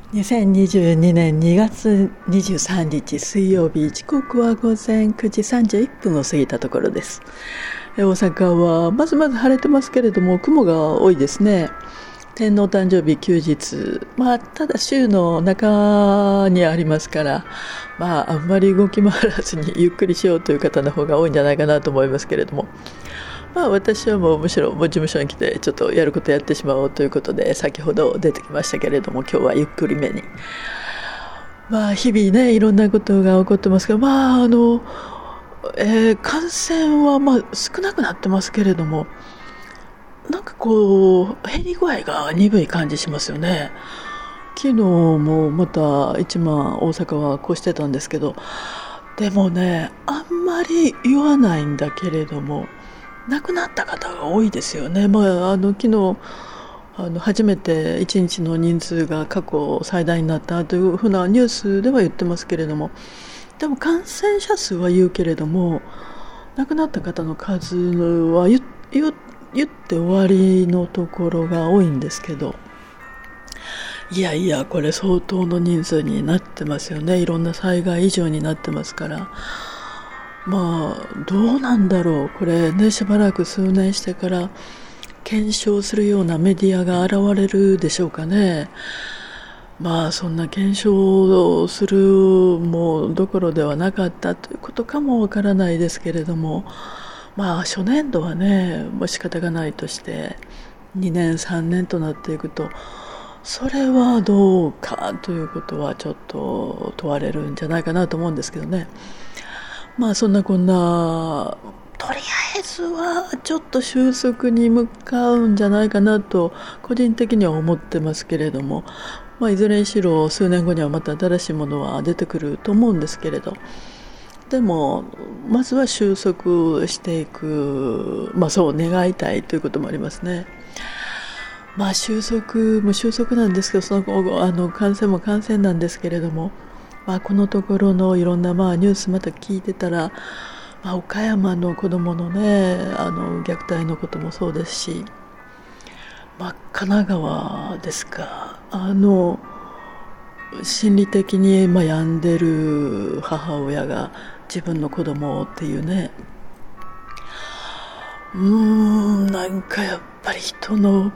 2022年2月23日水曜日、時刻は午前9時31分を過ぎたところです。大阪はまず晴れてますけれども、雲が多いですね。天皇誕生日休日、ただ週の中にありますから、あんまり動き回らずにゆっくりしようという方の方が多いんじゃないかなと思いますけれども、私はむしろ事務所に来てちょっとやることやってしまおうということで、先ほど出てきましたけれども、今日はゆっくりめに、日々ね、いろんなことが起こってますが、感染は少なくなってますけれども、なんか減り具合が鈍い感じしますよね。昨日もまた1万大阪は越してたんですけど、でもね、あんまり言わないんだけれども、亡くなった方が多いですよね。昨日初めて1日の人数が過去最大になったというふうなニュースでは言ってますけれども、でも感染者数は言うけれども、亡くなった方の数は言って終わりのところが多いんですけど、いやこれ相当の人数になってますよね。いろんな災害以上になってますから、どうなんだろう、これね、しばらく数年してから検証するようなメディアが現れるでしょうかね。そんな検証をするもどころではなかったということかもわからないですけれども、初年度はね、仕方がないとして2年3年となっていくと、それはどうかということはちょっと問われるんじゃないかなと思うんですけどね。そんなこんな、とりあえずはちょっと収束に向かうんじゃないかなと個人的には思ってますけれども、いずれにしろ数年後にはまた新しいものは出てくると思うんですけれど、でもまずは収束していく、そう願いたいということもありますね。収束も収束なんですけど、その感染も感染なんですけれども、このところのいろんなニュースまた聞いてたら、岡山の子どものね、虐待のこともそうですし、神奈川ですか、心理的に病んでる母親が自分の子供っていうね、なんかやっぱり人の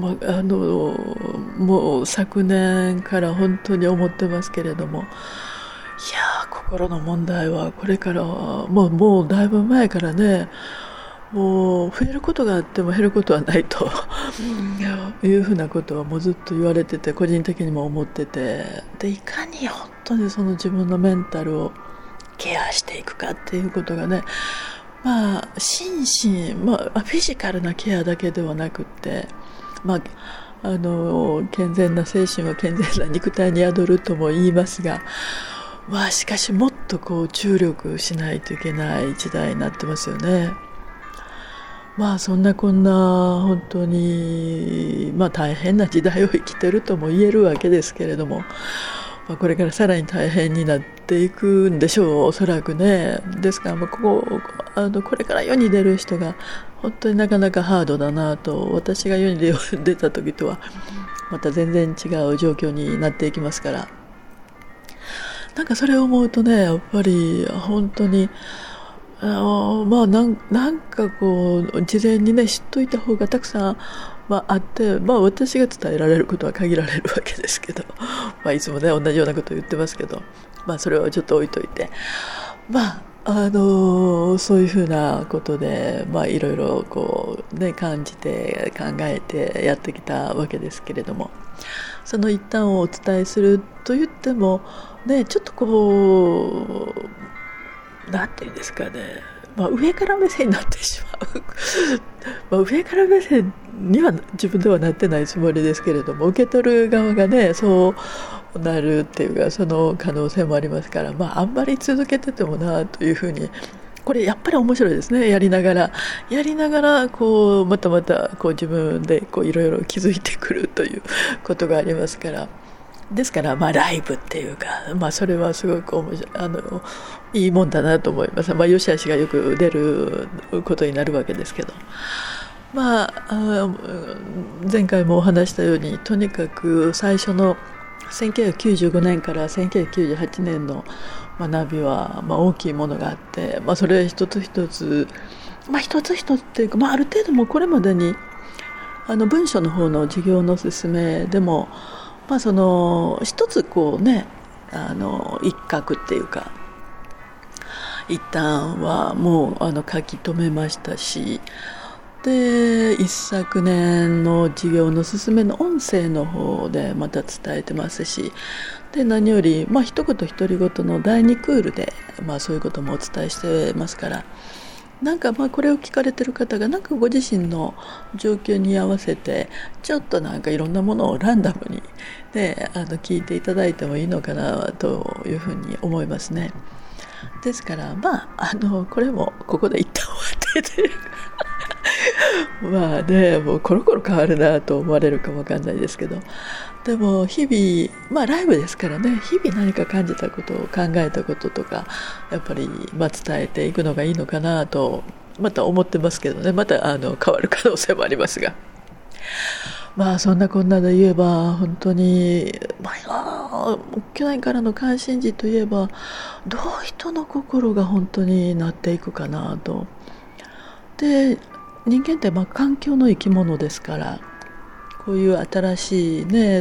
もう昨年から本当に思ってますけれども、心の問題はこれからはもうだいぶ前からね、もう増えることがあっても減ることはないというふうなことはもうずっと言われてて、個人的にも思ってて、でいかに本当にその自分のメンタルをケアしていくかっていうことがね、心身、フィジカルなケアだけではなくって、健全な精神は健全な肉体に宿るとも言いますが、しかしもっと注力しないといけない時代になってますよね。そんなこんな本当に大変な時代を生きてるとも言えるわけですけれども、これからさらに大変になっていくんでしょう、おそらくね。ですからこれから世に出る人が本当になかなかハードだなと、私が世に出た時とはまた全然違う状況になっていきますから、なんかそれを思うとね、やっぱり本当になんか事前にね知っといた方がたくさんあって、私が伝えられることは限られるわけですけど、いつもね同じようなことを言ってますけど、それはちょっと置いといて、そういうふうなことでいろいろ感じて考えてやってきたわけですけれども、その一端をお伝えすると言ってもね、ちょっとなんていうんですかね、上から目線になってしまう上から目線には自分ではなってないつもりですけれども、受け取る側がねそうなるっていうか、その可能性もありますから、あんまり続けててもなというふうに、これやっぱり面白いですね。やりながらまた自分でいろいろ気づいてくるということがありますから、ですからライブっていうか、それはすごくいいもんだなと思います。良し悪しがよく出ることになるわけですけど、前回もお話したように、とにかく最初の 1995年から1998年の学びは、大きいものがあって、それ一つ一つ、一つ一つっていうか、ある程度もこれまでに文書の方の授業の進めでも、その一つこうね一角っていうか一旦はもう書き留めましたし、で一昨年の授業の進めの音声の方でまた伝えてますし、で何より一言独り言の第2クールで、そういうこともお伝えしてますから、なんかこれを聞かれてる方がなんかご自身の状況に合わせてちょっとなんかいろんなものをランダムに、ね、聞いていただいてもいいのかなというふうに思いますね。ですからこれもここで一旦終わってというかもうコロコロ変わるなと思われるかもわかんないですけど、でも日々ライブですからね、日々何か感じたことを考えたこととかやっぱり伝えていくのがいいのかなとまた思ってますけどね。また変わる可能性もありますが、そんなこんなで言えば本当に去年からの関心事といえばどう人の心が本当になっていくかなと。で人間って環境の生き物ですから、こういう新しいね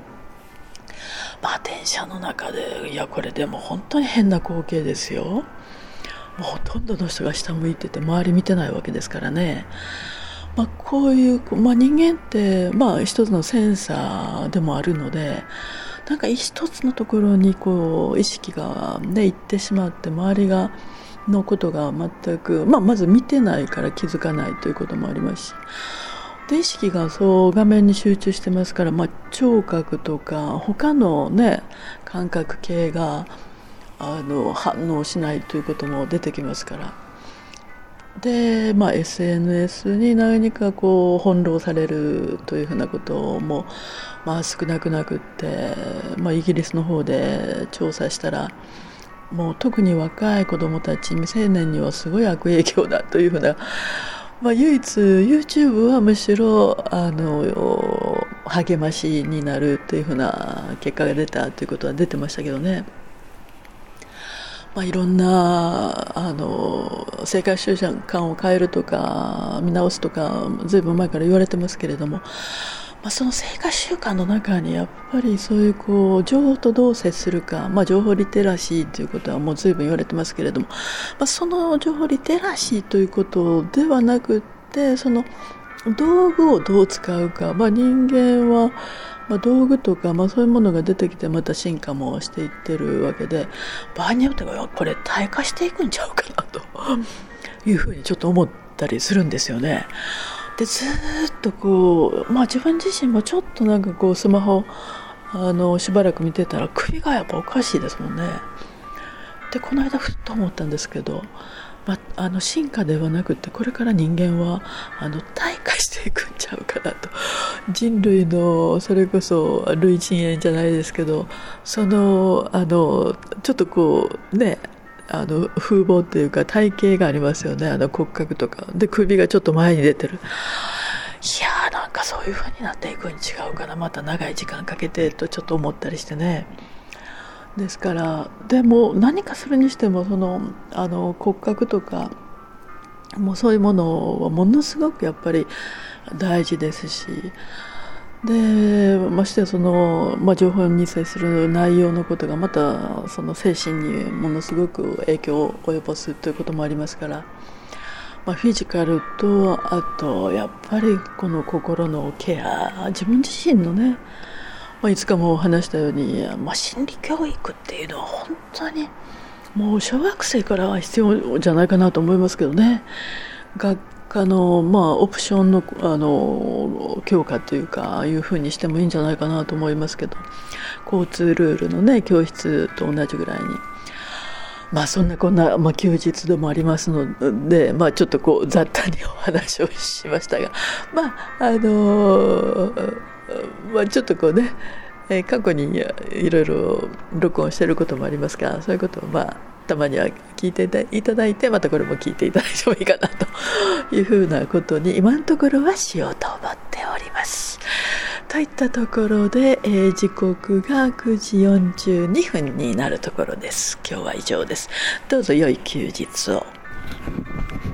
電車の中でこれでも本当に変な光景ですよ。もうほとんどの人が下向いてて周り見てないわけですからね。こういう、人間って一つのセンサーでもあるので、なんか一つのところにこう意識が行ってしまって周りがのことが全く、まず見てないから気づかないということもありますし、で意識がそう画面に集中してますから、聴覚とか他の感覚系が反応しないということも出てきますから、で、SNS に何かこう翻弄されるというふうなことも、少なくなくって、イギリスの方で調査したらもう特に若い子どもたち未成年にはすごい悪影響だというふうな、唯一 YouTube はむしろ励ましになるというふうな結果が出たということは出てましたけどね。いろんな生活習慣を変えるとか見直すとかずいぶん前から言われてますけれども、その生活習慣の中にやっぱりそういう情報とどう接するか、情報リテラシーということはもうずいぶん言われてますけれども、その情報リテラシーということではなくってその道具をどう使うか、人間は道具とか、そういうものが出てきてまた進化もしていってるわけで、場合によってはこれ退化していくんちゃうかなというふうにちょっと思ったりするんですよね。でずっと自分自身もちょっとスマホしばらく見てたら首がやっぱおかしいですもんね。でこの間ふっと思ったんですけど、進化ではなくてこれから人間は退化していくんちゃうかなと。人類のそれこそ類人猿じゃないですけど、そのちょっと風貌っていうか体型がありますよね。骨格とかで首がちょっと前に出てる。なんかそういう風になっていくに違うかな、また長い時間かけてとちょっと思ったりしてね。ですからでも何かするにしても骨格とかもうそういうものはものすごくやっぱり大事ですし、でましてや情報に接する内容のことがまたその精神にものすごく影響を及ぼすということもありますから、フィジカルとあとやっぱりこの心のケア、自分自身のね、いつかも話したように、心理教育っていうのは本当にもう小学生からは必要じゃないかなと思いますけどね。学科のオプションの強化というかいうふうにしてもいいんじゃないかなと思いますけど、交通ルールのね教室と同じぐらいに。そんなこんな、休日でもありますので、ちょっと雑多にお話をしましたが、ちょっと過去にいろいろ録音していることもありますが、そういうことをたまには聞いていただいて、またこれも聞いていただいてもいいかなというふうなことに今のところはしようと思っております。 といったところで、時刻が9時42分になるところです。今日は以上です。どうぞ良い休日を。